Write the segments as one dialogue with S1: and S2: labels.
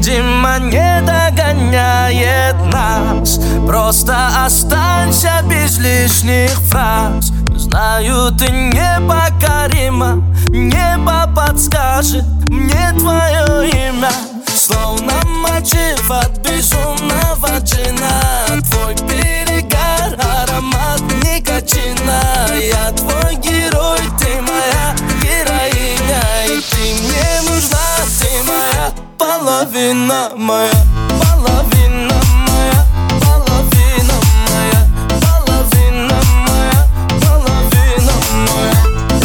S1: видимо, не догоняет нас. Просто останься без лишних фраз. Знаю, ты непокорима, небо подскажет мне твое имя. Словно мотив от безумного джина. Твой перегар, аромат никотина. Я твой герой, ты моя героиня. И ты мне нужна, ты моя половина, моя половина, моя половина, моя половина, моя половина, моя.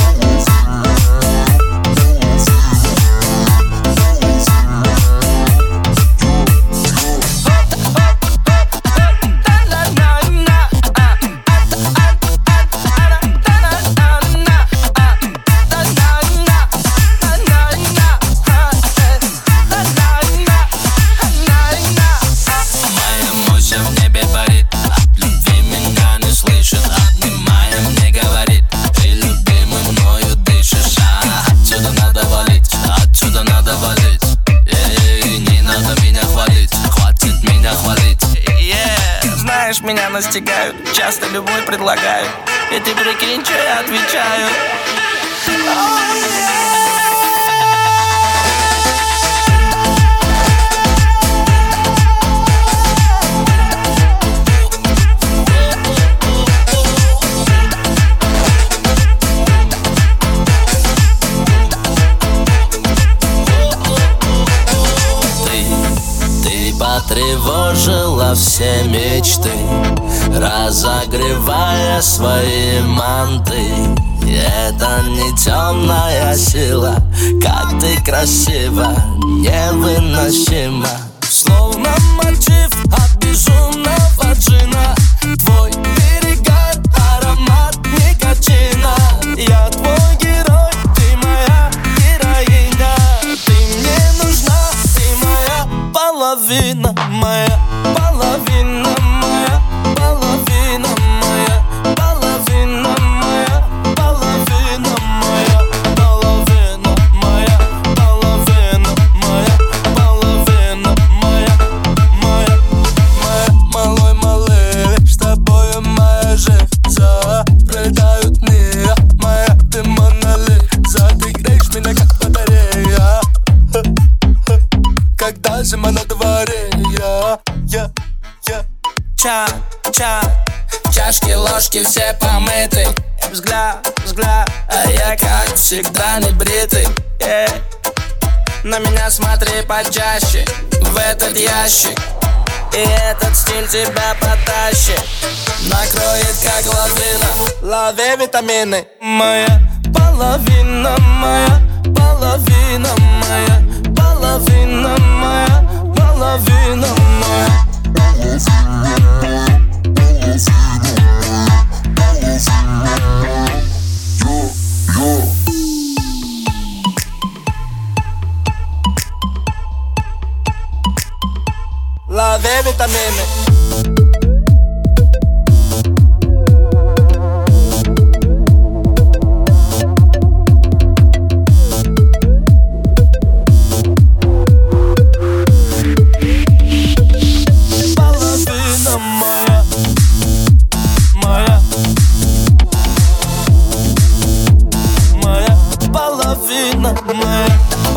S1: Меня настигают, часто любовь предлагают. И ты прикинь, что я отвечаю. Потревожила все мечты, разогревая свои манты. Это не темная сила, как ты красива, невыносима. Словно мотив от безумного джина. Твой перегар, аромат никотина. Я твой герой, ты моя героиня. Ты мне нужна, ты моя половина, моя половина, моя половина, моя половина, моя половина, моя половина, моя половина, моя половина, моя малой малыш, с тобою моя жизнь. Пролетают дни, моя ты Мона Лиза. Ты греешь меня как батарея, когда зима на дворе. Чашки, ложки все помыты. Взгляд, а я как всегда не бритый. На меня смотри почаще, в этот ящик. И этот стиль тебя потащит, накроет как лавина. Лови витамины. Моя половина, моя половина, моя половина, моя половина, моя. Love vitamine. Моя половина, моя